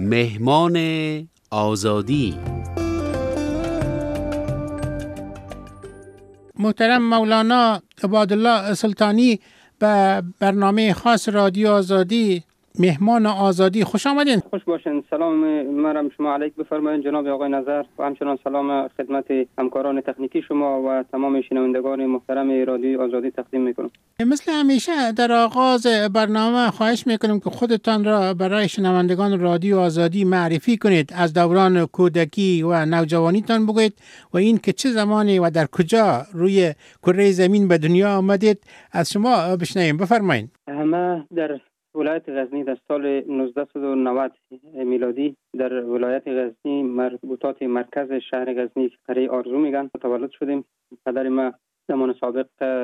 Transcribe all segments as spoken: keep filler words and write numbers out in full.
مهمان آزادی. محترم مولانا عبادالله سلطانی به برنامه خاص رادیو آزادی، مهمان آزادی، خوش آمدین. خوش باشین. سلام مرم شما علیک بفرمایید جناب آقای نظر و همچنان سلام خدمت همکاران تکنیکی شما و تمام شنوندگان محترم رادیو آزادی تقدیم میکنم. مثل همیشه در آغاز برنامه خواهش میکنم که خودتان را برای شنوندگان رادیو آزادی معرفی کنید، از دوران کودکی و نوجوانیتان بگویید و این که چه زمانی و در کجا روی کره زمین به دنیا آمدید از شما بشنویم. بفرمایید. ما در ولایت غزنی در سال نوزده و نود میلادی در ولایت غزنی مربوطات مرکز شهر غزنی قریه آرزو میگن متولد شدیم. پدر ما زمان سابق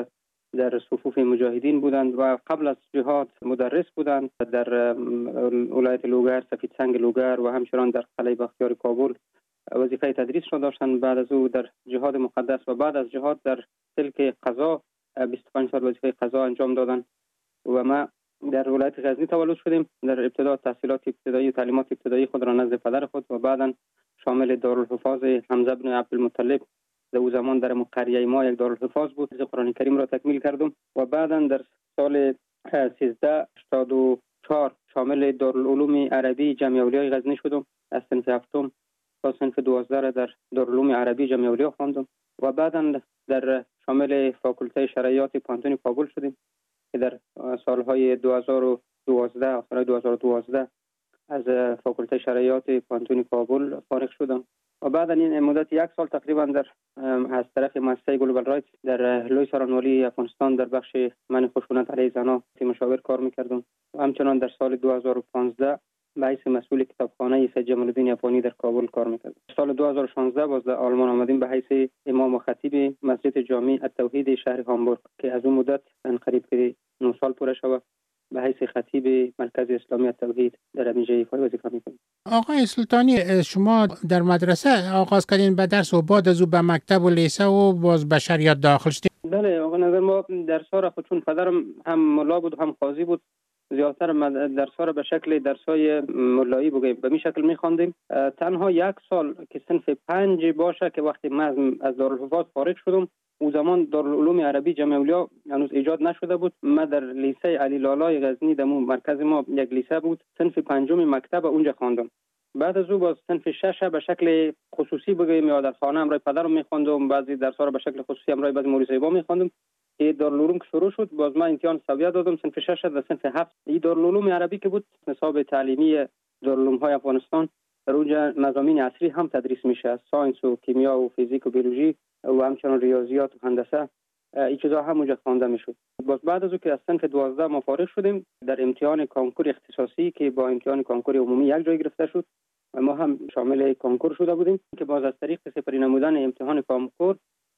در صفوف مجاهدین بودند و قبل از جهاد مدرس بودند در ولایت لوگر، سفید سنگ لوگر و همچنان در قلعه بختیار کابل وظیفه تدریس را داشتند. بعد از او در جهاد مقدس و بعد از جهاد در سلک قضا بیست و پنج سال وظیفه قضا انجام دادند و ما در ولایت غزنی تولد شدیم. در ابتدا تحصیلات ابتدایی و تعلیمات ابتدایی خود را نزد پدر خود و بعدا شامل دارالحفاظ حمزه بن عبدالمطلب در او زمان در قریه ما یک دارالحفاظ بود. قرآن کریم را تکمیل کردم و بعدا در سال سیزده هشتاد و چهار شامل دارالعلوم عربی جمع اولیای غزنی شدم. از صنف هفتم تا صنف دوازده را در دارالعلوم عربی جمع اولیا خواندم و بعدا در شامل فاکولته شرعیات پانتون کابل شدیم که در سالهای دو هزار و دوازده آخر دو هزار و دوازده از فاکولته شرعیات پانتون کابل فارغ شدم و بعد این مدت یک سال تقریبا در از طرف مؤسسه گلوبال رایت در لوی سارانوالی افغانستان در بخش من خشونت علیه زنان مشاور کار میکردم و همچنان در سال دو هزار و پانزده به حیث مسئول کتابخانه سید جمال الدین افغانی در کابل کار میکردم. سال دو هزار و شانزده باز در آلمان آمدیم به حیث امام و خطیب مسجد جامع التوحید شهر هامبورگ که از اون مدت قریب که نه سال پوره شود به حیث خطیب مرکز اسلامی التوحید در همینجا ایفای وظیفه میکنم. آقای سلطانی، شما در مدرسه آغاز کردین به درس و بعد از او به مکتب و لیسه و باز به شریعت داخل شدین؟ بله آقا نظر، ما درس‌ها را خود چون پدرم هم ملا بود هم قاضی بود زیادتر درس‌ها را به شکل درس‌های ملایی بگیم به می شکل می‌خواندیم. تنها یک سال که صنف پنج باشه که وقتی من از دارالحفاظ فارغ شدم او زمان دارالعلوم عربی جمع اولیا هنوز ایجاد نشده بود. من در لیسه علی لالای غزنی در مرکز ما یک لیسه بود صنف پنجم مکتب اونجا خواندم. بعد از او باز صنف شش به شکل خصوصی بگیم یا در خانه امرای پدرم می‌خواندم، بعضی درس‌ها را به شکل خصوصی امرای بعضی مولوی صاحبا می‌خواندم. که دارالعلوم که شروع شد باز من امتحان سویه دادم صنف شش و صنف هفت. این دارالعلوم عربی که بود نصاب تعلیمی دارالعلوم‌های افغانستان در اونجا مضامین عصری هم تدریس میشه از ساینس و کیمیا و فیزیک و بیولوژی و همچنان ریاضیات و هندسه این چیزا هم اونجا خوانده میشد. باز بعد از اون که از صنف دوازده ما فارغ شدیم در امتحان کنکور اختصاصی که با امتحان کنکور عمومی یک جای گرفته شد و ما هم شامل کنکور شده بودیم که باز از طریق سپری نمودن امتحان کنکور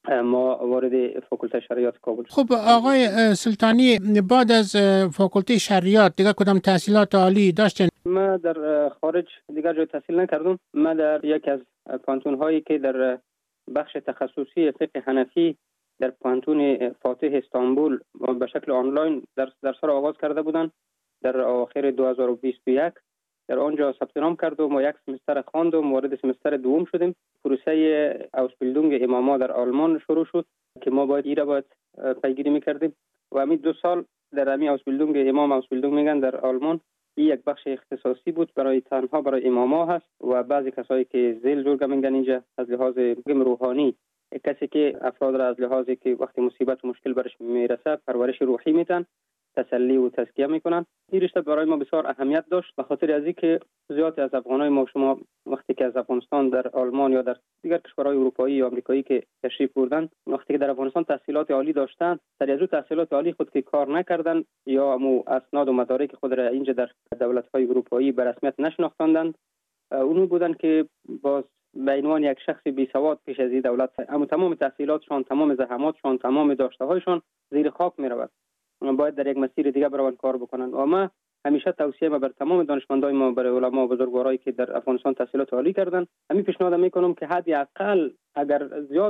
ما وارد فاکولته شریعت کابل. خب آقای سلطانی، بعد از فاکولته شریعت دیگه کدام تحصیلات عالی داشتین؟ ما در خارج دیگر جای تحصیل نکردم. ما در یک از پانتون هایی که در بخش تخصصی فقه حنفی در پانتون فاتح استانبول به شکل آنلاین درس درس را آغاز کرده بودند در آخر دو هزار و بیست و یک در آنجا ثبت نام کردم و یک سمستر خواندم. وارد سمستر دوم شدیم. پروسه اوسبیلدونگ اماما در آلمان شروع شد که ما باید ایرا باید پیگیری میکردیم و همین دو سال در همین اوسبیلدونگ امام اوسبیلدونگ میگن در آلمان این یک بخش اختصاصی بود برای تنها برای اماما هست و بعضی کسایی که زیل جورگا میگن اینجا از لحاظ روحانی کسی که افراد را از لحاظی که وقتی مصیبت و مشکل برش میرسه پرورش روحی میتن تسلی و تزکیه میکنن. این رشته برای ما بسیار اهمیت داشت به خاطر از اینکه زیاد از افغانای ما شما وقتی که از افغانستان در آلمان یا در دیگر کشورهای اروپایی یا آمریکایی که تشریف بردن وقتی که در افغانستان تحصیلات عالی داشتن در از تحصیلات عالی خود که کار نکردن یا مو اسناد و مدارک خود را اینجا در دولت‌های اروپایی به رسمیت نشناختاندند اونو بودن که باز به عنوان یک شخص بی سواد پیش از این دولت اما تمام تحصیلاتشان تمام زحماتشان تمام داشته‌هایشان زیر خاک می‌رود. باید در یک مسیر دیگه برای کار بکنن و ما همیشه توصیه ما بر تمام دانشمندای ما برای علما و بزرگوارایی که در افغانستان تحصیلات عالی کردن همین پیشنهاد میکنم که حداقل اگر زیاد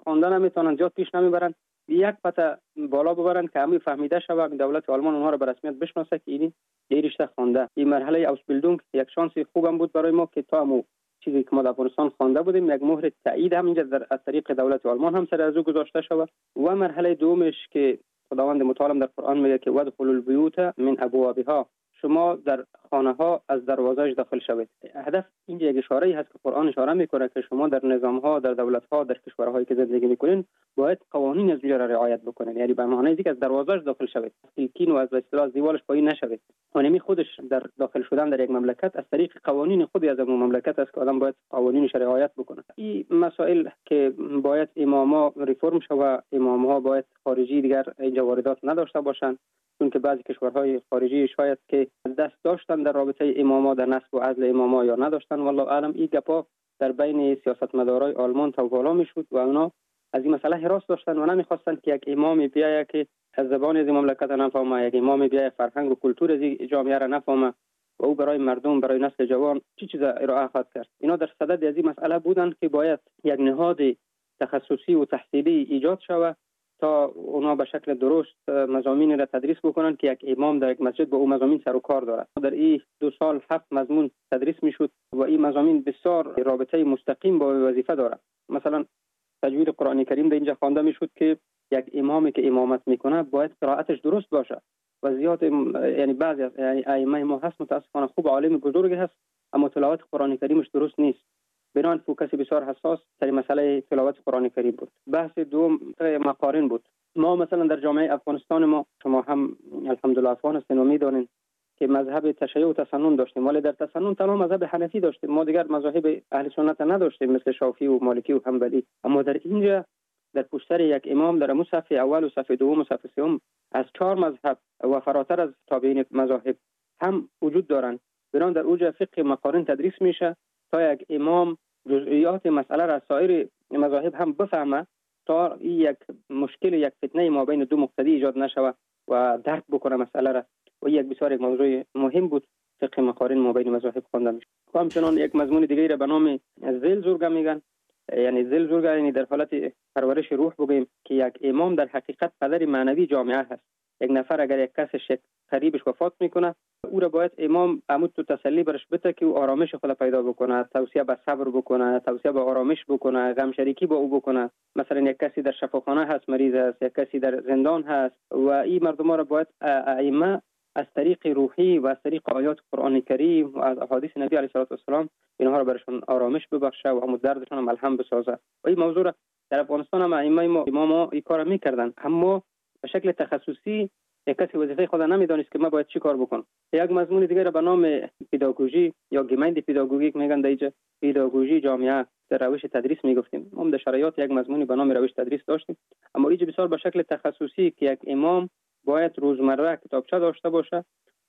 خواندن نمیتونن، زیاد پیش نمیبرن، یک پته بالا ببرن که همین فهمیده شود دولت آلمان اونها رو به رسمیت بشناسه که این این رشته خوانده. این مرحله اوسبیلدونگ یک شانس خوبم بود برای ما که تا مو چیزی که ما در افغانستان خوانده بودیم یک مهر تایید هم اینجا در از طریق دولت آلمان هم سر از او گذاشته شود. و مرحله دومش که خداوند متعال در قرآن میگه که ودخلوا البیوت من ابوابها، شما در خانه ها از دروازه‌اش داخل شوید. هدف اینجا یک اشاره هست که قرآن اشاره میکنه که شما در نظام ها، در دولت ها، در کشورهایی که زندگی میکنین باید قوانین از را رعایت بکنین، یعنی به معنای اینکه از دروازه‌اش داخل شوید، تلکین و از اصطلاح دیوالش پایین نشوید. اونمی خودش در داخل شدن در یک مملکت از طریق قوانین خودی از اون مملکت است که آدم باید قوانینش رعایت بکنه. این مسائل که باید اماما ریفرم شوه، امام‌ها باید خارجی دیگر اینجا واردات نداشته باشند، چون که بعضی کشورهای خارجی شاید که دست داشتن در رابطه اماما، در نصب و عزل اماما یا نداشتن. والله اعلم این گپا در بین سیاستمدارای آلمان تا بالا میشد و اونا از این مسئله حراس داشتن و نمیخواستن که یک امام بیایه که از زبان از مملکت نفهمه، یک امام بیایه فرهنگ و کلتور از جامعه را نفهمه و او برای مردم، برای نسل جوان چی چیز ارائه خواهد کرد. اینا در صدد از این مسئله بودن که باید یک نهاد تخصصی و تحصیلی ایجاد شود تا اونا به شکل درست مضامین را تدریس بکنن که یک امام در یک مسجد با او مضامین سر و کار دارد. در این دو سال هفت مضمون تدریس میشد و این مضامین بسیار رابطه مستقیم با وظیفه دارد. مثلا تجوید قرآن کریم در اینجا خوانده میشد که یک امامی که امامت میکنه باید قرائتش درست باشه و زیاد یعنی بعضی از یعنی ائمه ما هست متاسفانه خوب عالم بزرگی هست اما تلاوت قرآن کریمش درست نیست. بنابراین فوکس بسیار حساس در مسئله تلاوت قرآن کریم بود. بحث دوم مقارن بود. ما مثلا در جامعه افغانستان ما، شما هم الحمدلله افغان هستین و میدونین که مذهب تشیع و تسنن داشتیم، ولی در تسنن تنها مذهب حنفی داشتیم، ما دیگر مذاهب اهل سنت نداشتیم مثل شافعی و مالکی و حنبلی. اما در اینجا در پشتر یک امام در صف اول و صف دوم و صف سوم از چهار مذهب و فراتر از تابعین مذاهب هم وجود دارند. بنابراین در اوج فقه مقارن تدریس میشه تا یک امام جزئیات مسئله را سایر مذاهب هم بفهمه تا یک مشکل، یک فتنه ما بین دو مقتدی ایجاد نشود و درک بکنه مسئله را. و یک بسیار یک موضوع مهم بود فقه مقارن ما بین مذاهب خوانده میشه. همچنان یک مضمون دیگه را به نام ذیل زورگا میگن، یعنی ذیل زورگا یعنی در حالت پرورش روح بگیم که یک امام در حقیقت پدر معنوی جامعه هست. یک نفر اگر یک کس شک قریبش وفات میکنه او را باید امام عمود تو تسلی برش بده که او آرامش خود پیدا بکنه، توصیه به صبر بکنه، توصیه به آرامش بکنه، غم شریکی با او بکنه. مثلا یک کسی در شفاخانه هست مریض است، یک کسی در زندان هست و این مردم را باید ائمه از طریق روحی و از طریق آیات قرآن کریم و از احادیث نبی علیه الصلاه و السلام اینها را برشون آرامش ببخشه و هم دردشون ملهم بسازه. و این موضوع در افغانستان هم ائمه ما اماما این کارو میکردن، اما به شکل تخصصی یک کسی وظیفه خود نمیدونست که ما باید چی کار بکنم. یک مضمون دیگه را به نام پداگوژی یا گیمند پداگوژیک میگن، دیگه پداگوژی جامعه در روش تدریس میگفتیم. ما در شرایط یک مضمونی به نام روش تدریس داشتیم، اما اینجا بسیار به شکل تخصصی که یک امام باید روزمره کتابچه داشته باشه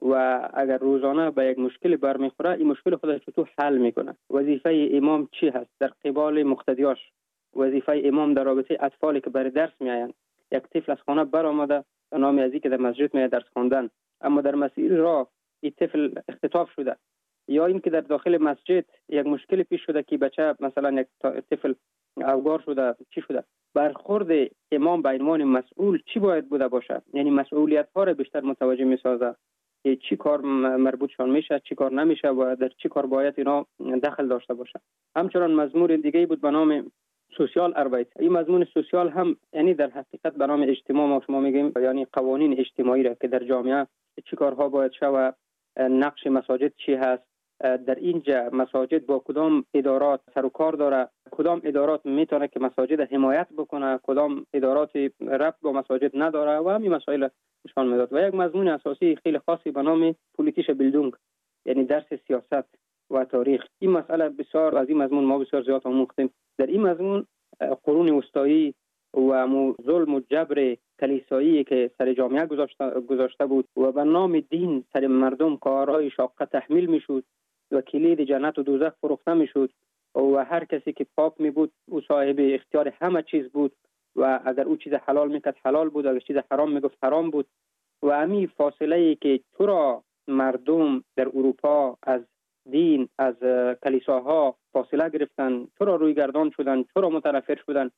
و اگر روزانه به یک مشکل برمیخوره این مشکل خودش رو حل میکنه. وظیفه امام چی هست در قبال مقتدیاش؟ وظیفه امام در رابطه اطفالی که برای درس میآیند، یک طفل از خانه برآمده به نام ازی که در مسجد میاد درس خواندن، اما در مسیر راه این طفل اختطاف شده، یا اینکه در داخل مسجد یک مشکل پیش شده که بچه مثلا یک طفل اوگار شده، چی شده، برخورد امام به عنوان مسئول چی باید بوده باشه؟ یعنی مسئولیت ها را بیشتر متوجه میسازه که چی کار مربوطشان میشه، چی کار نمیشه و در چی کار باید اینا دخل داشته باشه. همچنان مضمون دیگه بود به نام سوسیال اربایت. این مضمون سوسیال هم یعنی در حقیقت به نام اجتماع ما شما میگیم، یعنی قوانین اجتماعی را که در جامعه چی کارها باید شود، نقش مساجد چی هست، در اینجا مساجد با کدام ادارات سر و کار داره، کدام ادارات میتونه که مساجد حمایت بکنه، کدام ادارات ربط با مساجد نداره و همین مسائل نشان میداد. و یک مضمون اساسی خیلی خاصی به نام پولیتیش بیلدونگ یعنی درس سیاست و تاریخ. این مسئله بسیار از این مضمون ما بسیار زیاد آموختیم. در این مضمون قرون وسطایی و ظلم و جبر کلیسایی که سر جامعه گذاشته گذاشته بود و به نام دین سر مردم کارهای شاقه تحمیل میشد و کلید جنت و دوزخ فروخته میشد و هر کسی که پاپ می بود او صاحب اختیار همه چیز بود و اگر او چیز حلال میکرد حلال بود، اگر چیز حرام میگفت حرام بود. و همین فاصله ای که چرا مردم در اروپا از دین، از کلیساها فاصله گرفتن، چرا روی گردان شدن، چرا متنفر شدن،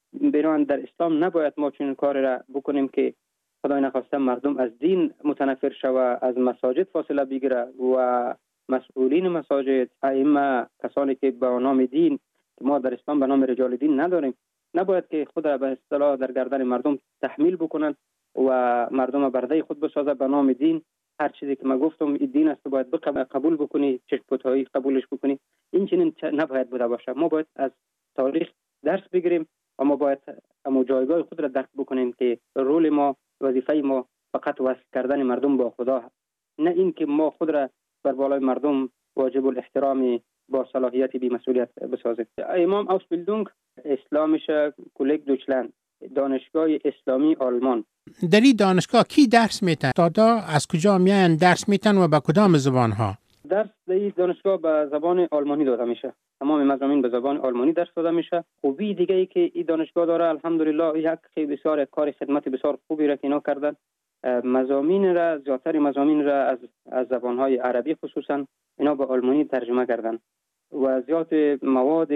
بنابراین در اسلام نباید ما چنین کار را بکنیم که خدای نخواسته مردم از دین متنفر شوه، از مساجد فاصله بگیره و مسئولین مساجد، ائمه، کسانی که به نام دین که ما در اسلام به نام رجال دین نداریم، نباید که خود را به اصطلاح در گردن مردم تحمیل بکنند و مردم برده خود بسازه به نام دین. هر چیزی که ما گفتم این دین است باید قبول بکنی، چشم پوتایی قبولش بکنی. این چنین نباید بوده باشه. ما باید از تاریخ درس بگیریم و ما باید اما جایگاه خود را درک بکنیم که رول ما، وظیفه ما فقط وصل کردن مردم با خدا هست، نه این که ما خود را بر بالای مردم واجب الاحترام با صلاحیت بی مسئولیت بسازیم. امام اوسبیلدونگ اسلامیشه کلک دوچلند، دانشگاه اسلامی آلمان. در این دانشگاه کی درس میتن؟ دادا از کجا میان درس میتن و به کدام زبان ها؟ درس در این دانشگاه به زبان آلمانی داده میشه. تمام مضامین به زبان آلمانی درس داده میشه. خوبی دیگه ای که این دانشگاه داره الحمدلله یک خیلی بسیار کار خدمت بسیار خوبی را که اینا کردن. مضامین را زیاتر مضامین را از از زبان های عربی خصوصا اینا به آلمانی ترجمه کردن و زیاد مواد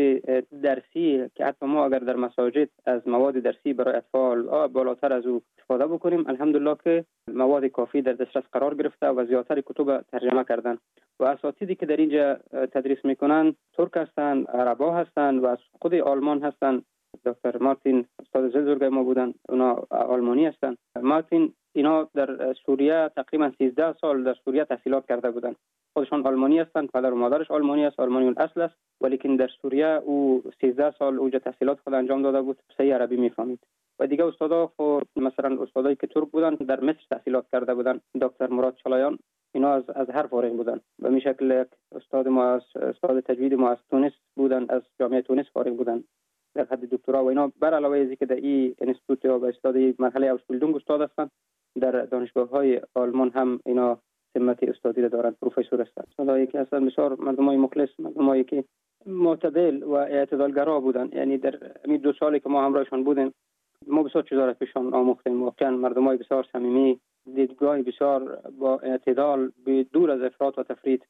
درسی که حتی ما اگر در مساجد از مواد درسی برای اطفال بالاتر از او استفاده بکنیم، الحمدلله که مواد کافی در دسترس قرار گرفته و زیاتر کتب ترجمه کردن و اساتیدی که در اینجا تدریس میکنن ترک هستند، عربا هستند و از خود آلمان هستند. دکتر مارتین استاد زلزورگای ما بودن، اونا آلمانی هستند. مارتین اینا در سوریه تقریبا سیزده سال در سوریه تحصیلات کرده بودند. خودشان آلمانی هستند، پدر و مادرش آلمانی است، آلمانی الاصل است، ولیکن در سوریه او سیزده سال اوجا تحصیلات خود انجام داده بود، صحیح عربی میفهمید. و دیگه استادا خود مثلا استادایی که ترک بودن در مصر تحصیلات کرده بودند، دکتر مراد چالایان اینا از از هر فارغ بودن. به می شکل استاد ما از استاد تجوید ما از تونس بودن، از جامعه تونس فارغ بودن در حد دکترا و اینا. بر علاوه از اینکه در این انستیتوت یا به استاد مرحله اوسبیلدونگ استاد هستند، در دانشگاه‌های آلمان هم اینا سمت استادی دارند، پروفسور هستند. استادایی که هستند بسیار مردمای مخلص، مردمایی که معتدل و اعتدالگرا بودن. یعنی در همین دو سالی که ما همراهشان بودیم ما بسیار چیزا را پیشان آموختیم. واقعا مردمای بسیار صمیمی، دیدگاه بسیار با اعتدال، دور از افراط و تفرید.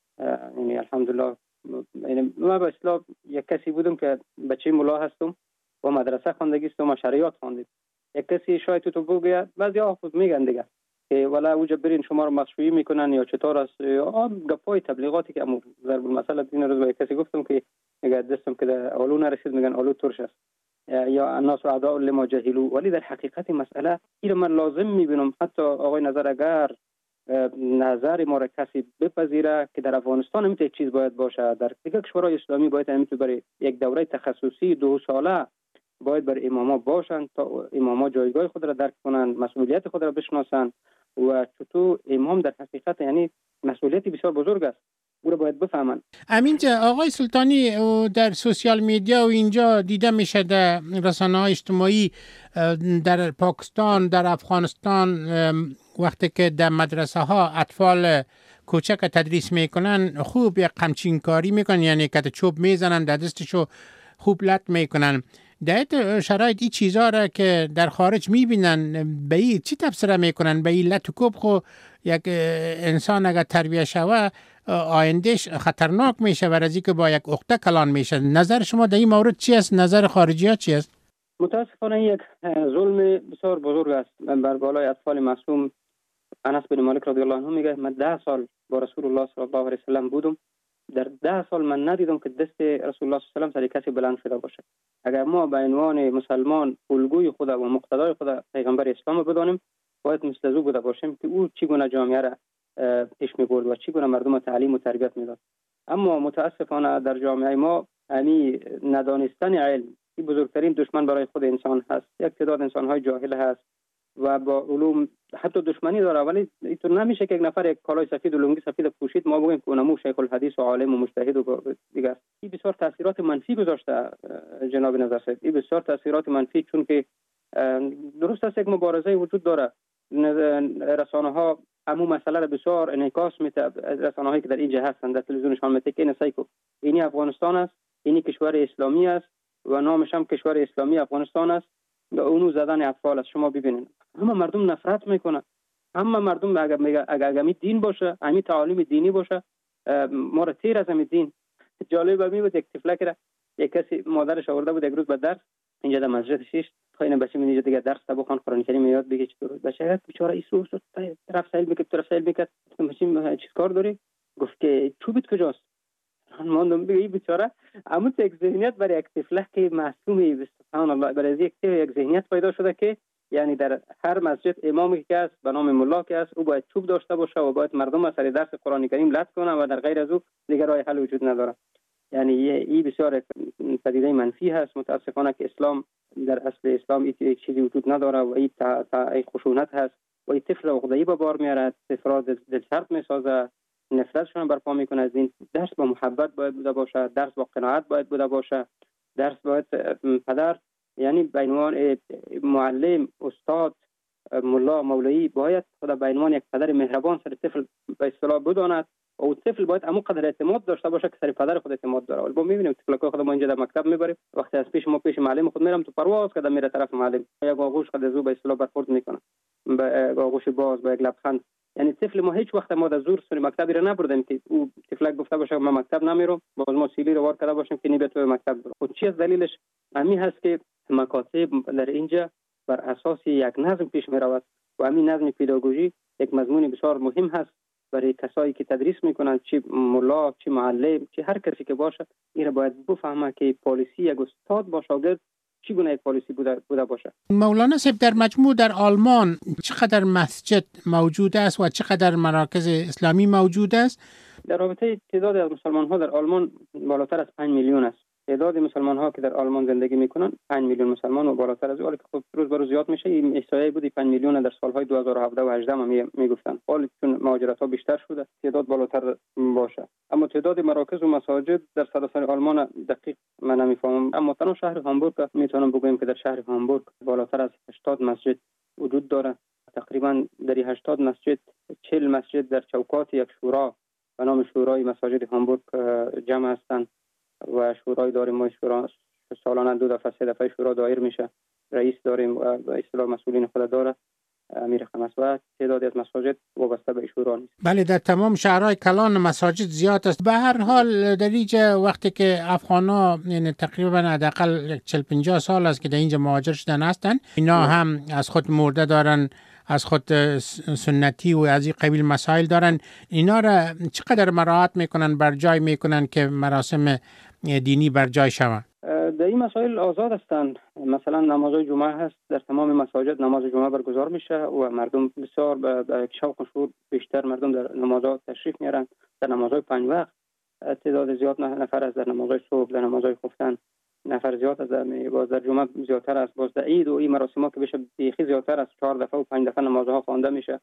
یعنی الحمدلله یعنی ما به اصطلاح یک کسی بودم که بچه ملا هستم و مدرسه خواندگی هستم و شریعت خواندم. یک کسی شاید تو بگه بعضیا خود میگن دیگه که ولا اوجا برین شما رو مشروعی میکنن یا چطور است، یا گپای تبلیغاتی که امور ضرب المثل دین روز با کسی گفتم که میگه دستم که اولو نرسید میگن اولو ترش است یا الناس اعداء لما جهلوا. ولی در حقیقت مسئله این من لازم میبینم حتی آقای نظر اگر نظر ما را کسی بپذیره که در افغانستان هم یک چیز باید باشه، در دیگر کشورهای اسلامی باید همین برای یک دوره تخصصی دو ساله باید بر اماما باشند تا اماما جایگاه خود را درک کنند، مسئولیت خود را بشناسند و چطور امام در حقیقت یعنی مسئولیتی بسیار بزرگ است، او را باید بفهمند. همینجا آقای سلطانی در سوشیال میدیا و اینجا دیده میشه در رسانه‌های اجتماعی در پاکستان، در افغانستان وقتی که در مدرسه ها اطفال کوچک تدریس میکنن خوب یک قمچین کاری میکنن، یعنی که چوب میزنن در دستشو خوب لط میکنن. در شرایط این چیزها را که در خارج میبینن به این چی تفسیر میکنن؟ به این لط و کوب خو یک انسان اگر تربیه شوه آیندهش خطرناک میشه و از اینکه با یک عقده کلان میشه. نظر شما در این مورد چی است؟ نظر خارجی ها چی است؟ متاسفانه یک ظلم بسیار بزرگ است بر بالای اطفال معصوم. انس بن مالک رضی الله عنه میگه من ده سال با رسول الله صلی الله علیه و سلم بودم، در ده سال من ندیدم که دست رسول الله صلی الله علیه و سلم سر کسی بلند شده باشه. اگر ما به عنوان مسلمان الگوی خدا و مقتدای خدا پیغمبر اسلام بدانیم باید مثل او بوده باشیم که او چگونه جامعه را پیش می‌برد و چگونه مردم تعلیم و تربیت میداد. اما متاسفانه در جامعه ما همین ندانستن علم این بزرگترین دشمن برای خود انسان هست. یک تعداد انسان‌های جاهل هست و با علوم حتی دشمنی داره، ولی اینطور نمیشه که یک نفر یک کالای سفید و لنگی سفید پوشید ما بگیم که اونمو شیخ الحدیث و عالم و مجتهد و دیگه است. این بسیار تاثیرات منفی گذاشته جناب نظر صاحب، این بسیار تاثیرات منفی، چون که درست است یک مبارزه وجود داره. رسانه ها همون مسئله را بسیار انعکاس میده، رسانه هایی که در اینجا هستند در تلویزیونشان میگه که این سایکو اینی افغانستان است، اینی کشور اسلامی است و نامش هم کشور اسلامی افغانستان است و اونو زدن اطفال است. شما ببینید همه مردم نفرت میکنن، همه مردم اگر میگه اگر امی دین باشه، امی تعالیم دینی باشه، ما را تیر از امی دین. جالب می بود یک طفلک را یک کسی مادرش آورده بود یک روز به درس اینجا در مسجد شش خاین بچه من اینجا دیگه درس تا بخوان قرآن کریم یاد بگی چطور بچه بیچاره ایسو طرف سایل میکرد طرف سایل میکرد گفتم چی کار داری؟ گفت که چوبت کجاست؟ ماندم بگی بیچاره اما یک ذهنیت برای یک طفل که معصومی سبحان الله برای یک یک ذهنیت پیدا شده که یعنی در هر مسجد امامی که است به نام ملا که است او باید چوب داشته باشه و باید مردم از سر درس قرآن کریم لط کنه و در غیر از او دیگر راه حل وجود نداره. یعنی این بسیار پدیده منفی هست. متاسفانه که اسلام در اصل اسلام این چیزی وجود نداره و این تا تا خشونت هست و این طفل عقده‌ای به بار میارد، طفل دل سرد میسازه، نفرتشون برپا میکنه از این. درس با محبت باید بوده باشه، درس با قناعت باید بوده باشه، درس باید پدر یعنی به عنوان معلم، استاد، ملا، مولوی باید خدا به عنوان یک پدر مهربان سر طفل به اصطلاح بداند و او طفل باید همون قدر اعتماد داشته باشه که سر پدر خود اعتماد داره. ولی ما میبینیم طفلای خود ما اینجا در مکتب میبریم، وقتی از پیش ما پیش معلم خود میرم تو پرواز کردم میره طرف معلم، یک آغوش خود زو به اصطلاح برخورد میکنه، به آغوش باز، با یک لبخند. یعنی طفل ما هیچ وقت ما در زور سر مکتبی را نبردیم که او طفلک گفته باشه من مکتب نمیرم، باز ما سیلی رو وار کرده باشیم که نی تو مکتب برو. خود چی از دلیلش همین هست که مکاتب در اینجا بر اساس یک نظم پیش می رود و همین نظم پداگوژی یک مضمون بسیار مهم هست برای کسایی که تدریس میکنند، چه ملا، چه معلم، چه هر کسی که باشه. این را باید بفهمه که پالیسی یک استاد با شاگرد چی گونه یک پالیسی بوده, بوده باشه. مولانا صاحب در مجموع در آلمان چقدر مسجد موجود است و چقدر مراکز اسلامی موجود است؟ در رابطه تعداد از مسلمان ها در آلمان بالاتر از پنج میلیون است. تعداد مسلمان ها که در آلمان زندگی میکنن پنج میلیون مسلمان و بالاتر از اون، که خب روز به روز زیاد میشه. این احصایه بودی پنج میلیون در سالهای دو هزار و هفده و هجده می میگفتن. حالا چون مهاجرت ها بیشتر شده تعداد بالاتر باشه، اما تعداد مراکز و مساجد در سراسر آلمان دقیق من نمیفهمم. اما تنها شهر هامبورگ میتونم بگویم که در شهر هامبورگ بالاتر از هشتاد مسجد وجود داره. تقریبا در هشتاد مسجد چهل مسجد در چوکات یک شورا به نام شورای مساجد هامبورگ جمع هستند و شورای داریم. ما شورا سالانه دو دفعه سه دفعه شورا دایر میشه، رئیس داریم و به اصطلاح مسئولین خود داره، امیر خمس، و تعدادی از مساجد وابسته به شورا نیست. بله، در تمام شهرهای کلان مساجد زیاد است. به هر حال در اینجا وقتی که افغانا یعنی تقریبا حداقل چهل پنجاه سال است که در اینجا مهاجر شدن هستن، اینا هم از خود مرده دارن، از خود سنتی و از این قبیل مسائل دارن. اینا را چقدر مراعات میکنن، بر جای میکنن که مراسم دینی بر جای شود؟ در این مسائل آزاد هستند. مثلا نماز جمعه هست، در تمام مساجد نماز جمعه برگزار میشه و مردم بسیار به شوق و شور بیشتر مردم در نمازها تشریف میارن. در نمازهای پنج وقت تعداد زیاد نفر است، در نمازهای صبح، در نمازهای خفتن نفر زیاد است، باز در جمعه زیادتر است، باز در عید و این مراسم‌ها که بشه بیخی زیادتر است، چهار دفعه و پنج دفعه نمازها خوانده میشه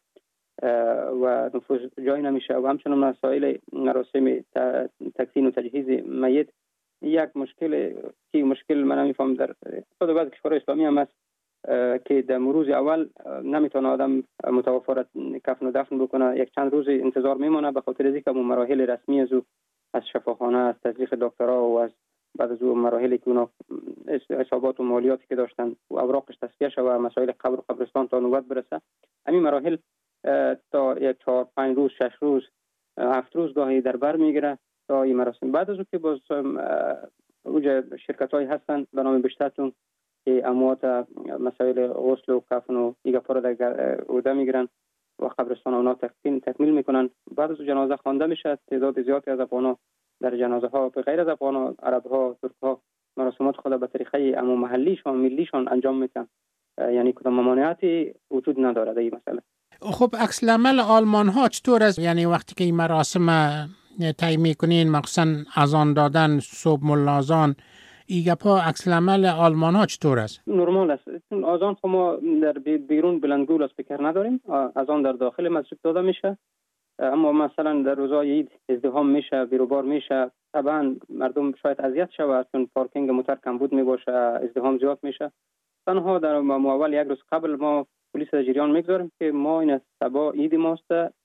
و نفوذ جای نمیشه. و همچنین مسائل مراسم تکفین و تجهیز میت یک مشکل که مشکل من نمیفهم در خود بعض کشورهای اسلامی هم است که در روز اول نمیتونه آدم متوفا را کفن و دفن بکنه، یک چند روز انتظار میمونه به خاطر اینکه اون مراحل رسمی از او از شفاخانه، از تزریق دکترها و از بعد از اون مراحلی که اونا حسابات و مالیاتی که داشتن و اوراقش تصفیه شده و مسائل قبر و قبرستان تا نوبت برسه، همین مراحل تا یک چهار پنج روز شش روز هفت روز گاهی در بر میگیره تا این مراسم. بعد از اون که باز اوجه شرکت هایی هستن به نام بشتتون که اموات مسائل غسل و کفن و دیگه پارا در عهده میگیرن و قبرستان اونا تکمیل تکمیل میکنن. بعد از جنازه خوانده میشه. تعداد زیادی از افغانا در جنازه ها به غیر از افغانا، عرب ها، ترک ها مراسمات خود به طریقه عمو محلیشان ملیشان انجام میدن. یعنی کدام ممانعتی وجود نداره در این مسئله. خب عکس العمل آلمان ها چطور است؟ یعنی وقتی که این مراسم طی میکنین، مخصوصا اذان دادن، صبح ملاذان، این گپا عکس العمل آلمان ها چطور است؟ نرمال است. چون اذان خو ما در بیرون بلندگو اسپیکر نداریم، اذان در داخل مسجد داده میشه. اما مثلا در روزهای عید ازدحام میشه، بیروبار میشه، طبعا مردم شاید اذیت شود چون پارکینگ موتر کمبود میباشه، ازدحام زیاد میشه. تنها در ماول یک روز قبل ما پلیس در جریان میگذاریم که ما این صبح عید ماست،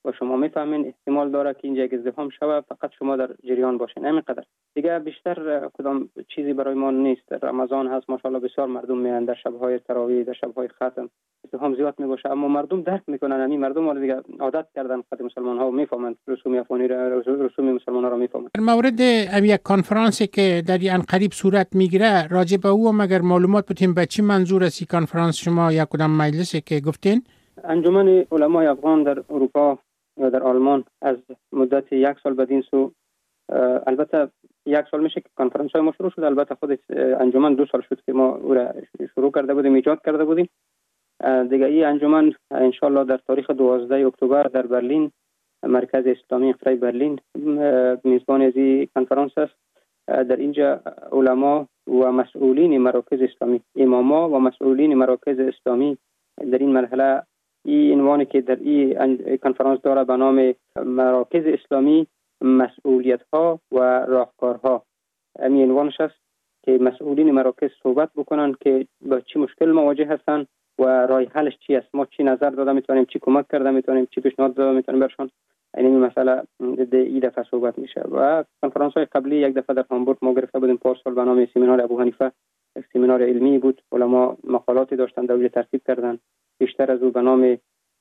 و شما میفهمین احتمال داره که اینجا یک ازدحام شوه، فقط شما در جریان باشین. همینقدر دیگه، بیشتر کدام چیزی برای ما نیست. رمضان هست ماشاءالله، بسیار مردم میان در شب‌های تراویح، در شب‌های ختم ازدحام زیاد میباشه، اما مردم درک میکنن. همین مردم ولی دیگه عادت کردن، خود مسلمان ها میفهمن رسوم افغانی را، رسوم مسلمان ها را میفهمن. در مورد یک کنفرانسی که در این قریب صورت میگیره راجع به او مگر معلومات بتیم به چی منظور است این کنفرانس شما یا کدام مجلسی که گفتین؟ انجمن علمای افغان در اروپا و در آلمان از مدت یک سال بدین سو، البته یک سال میشه که کنفرانس های ما شروع شد، البته خود انجمن دو سال شد که ما او را شروع کرده بودیم، ایجاد کرده بودیم دیگه. این انجمن انشالله در تاریخ دوازده اکتبر در برلین، مرکز اسلامی اقرای برلین، میزبان از این کنفرانس است. در اینجا علما و مسئولین مراکز اسلامی، اماما و مسئولین مراکز اسلامی در این مرحله، این عنوانی که در این کنفرانس داره به نام مراکز اسلامی، مسئولیت ها و راهکارها، همین عنوانش است که مسئولین مراکز صحبت بکنن که با چی مشکل مواجه هستن و راه حلش چی است، ما چی نظر داده میتونیم، چی کمک کرده میتونیم، چی پیشنهاد داده میتونیم برشان. این مسئله این دفعه صحبت میشه. و کنفرانس های قبلی یک دفعه در هامبورگ ما گرفته بودیم پارسال به نام سمینار ابو حنیفه، یک سمینار علمی بود، علما مقالاتی داشتن دوله ترتیب کردن. بیشتر از او به نام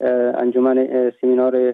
انجمن سمینار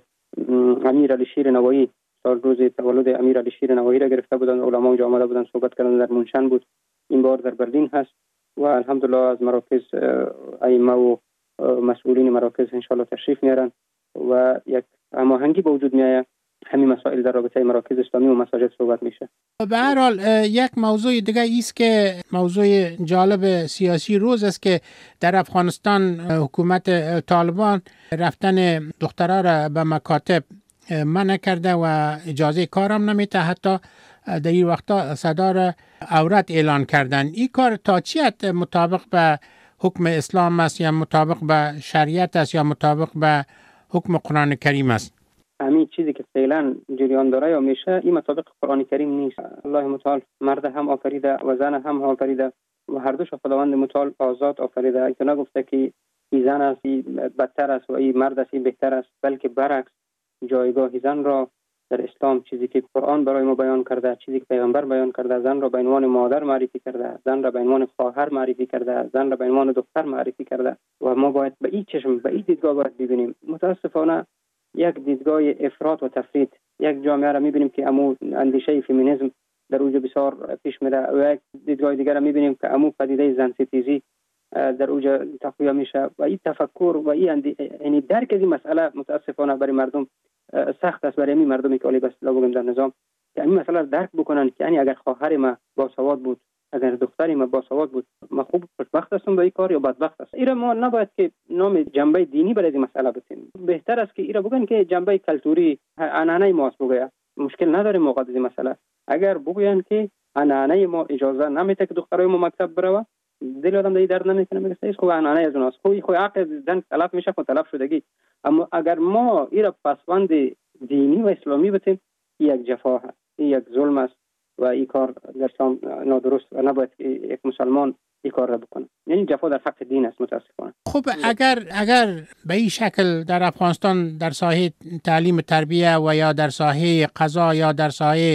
امیر علی شیر نوایی، سال روز تولد امیر علی شیر نوایی را گرفته بودن، علما اونجا آمده بودن صحبت کردن، در منشن بود. این بار در برلین هست و الحمدلله از مراکز ائمه و مسئولین مراکز ان شاء الله تشریف میارن و یک هماهنگی به وجود میاد. همین مسائل در رابطه مراکز اسلامی و مساجد صحبت میشه. به هر حال یک موضوع دیگه ایست که موضوع جالب سیاسی روز است که در افغانستان حکومت طالبان رفتن دخترها را به مکاتب منع کرده و اجازه کارم نمیده، حتی در این وقتا صدا را عورت اعلان کردن. این کار تا چی حد مطابق به حکم اسلام است یا مطابق به شریعت است یا مطابق به حکم قرآن کریم است؟ همین چیزی که فعلا جریان داره یا میشه این مطابق قرآن کریم نیست. الله متعال مرد هم آفریده و زن هم آفریده و هر دوش خداوند متعال آزاد آفریده. اینا نگفته که این زن است بدتر است و این مرد است بهتر است، بلکه برعکس جایگاه زن را در اسلام، چیزی که قرآن برای ما بیان کرده، چیزی که پیغمبر بیان کرده، زن را به عنوان مادر معرفی کرده، زن را به عنوان خواهر معرفی کرده، زن را به عنوان دختر معرفی کرده و ما باید به این چشم، به این دیدگاه باید ببینیم. متاسفانه یک دیدگاه افراط و تفرید، یک جامعه را میبینیم که امو اندیشه فمینیسم در اونجا بسیار پیش میره و یک دیدگاه دیگر را میبینیم که امو پدیده زن ستیزی در اونجا تقویه میشه و این تفکر و این یعنی درک از این مسئله متاسفانه برای مردم سخت است. برای این مردمی که علی به اصطلاح بگیم در نظام که این مسئله را درک بکنن که یعنی اگر خواهر ما باسواد بود، اگر دختری ما باسواد بود، ما خوب خوشبخت هستم با این کار یا بدبخت است. ایرا ما نباید که نام جنبه دینی برای این مسئله بتیم. بهتر است که ایرا بگن که جنبه کلتوری عنعنه ما است بگه، مشکل نداره موقع این مسئله. اگر بگوین که عنعنه ما اجازه نمیده که دخترای ما مکتب بره، دل آدم دیگه درد نمیکنه، میگه ایش خو عنعنه از اوناست، خو خو عقل زن تلف میشه، خو تلف شدگی. اما اگر ما ایرا پسوند دینی و اسلامی بتیم، یک جفا هست، یک ظلم است و این کار در اسلام نادرست و نباید یک مسلمان این کار را بکنه. یعنی جفا در حق دین است متاسفانه. خب اگر اگر به این شکل در افغانستان در ساحه تعلیم و تربیه و یا در ساحه قضا یا در ساحه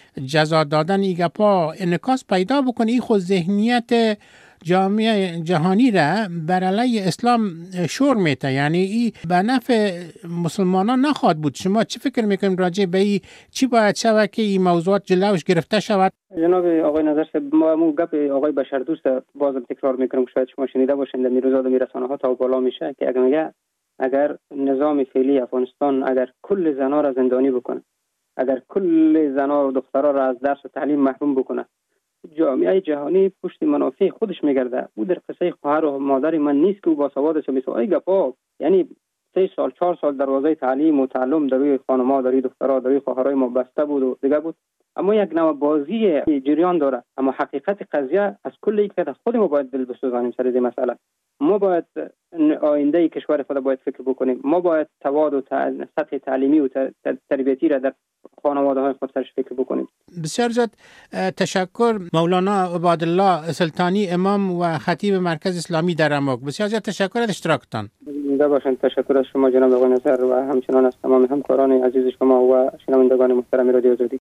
جزا دادن این گپا انعکاس پیدا بکنه، این خود ذهنیت جامعه جهانی را بر علیه اسلام شور میته، یعنی این به نفع مسلمانان نخواهد بود. شما چی فکر میکنید راجع به این؟ چی باید شود که این موضوعات جلوش گرفته شود؟ جناب آقای نظر صاحب، ما مو گپ آقای بشردوست بازم تکرار میکنم که شاید شما شنیده باشین در روزا و رسانه ها تا بالا میشه که اگر میگه اگر نظام فعلی افغانستان اگر کل زنا را زندانی بکنه، اگر کل زنا و دخترها را از درس و تعلیم محروم بکنه، جامعه جهانی پشت منافع خودش میگرده. او در قصه خواهر و مادر من نیست که او باسواد است و میسوای گپا، یعنی سه سال چهار سال دروازه تعلیم و تعلم در روی خانم‌ها، در روی دخترها، در روی خواهرای ما بسته بود و دیگه بود. اما یک نوع بازی جریان داره. اما حقیقت قضیه از کل یک طرف خود ما باید دل بسوزانیم سر این مسئله. ما باید آینده کشور خود باید فکر بکنیم. ما باید تواد و سطح تعلیمی و تربیتی را در خانواده های خود سرش فکر بکنیم. بسیار زیاد تشکر مولانا عبادالله سلطانی، امام و خطیب مرکز اسلامی در اماک. بسیار زیاد تشکر از اشتراکتان. زنده باشند. تشکر از شما جناب آقای نصر و همچنان از تمام همکاران عزیز شما و شنوندگان محترم رادیو آزادی.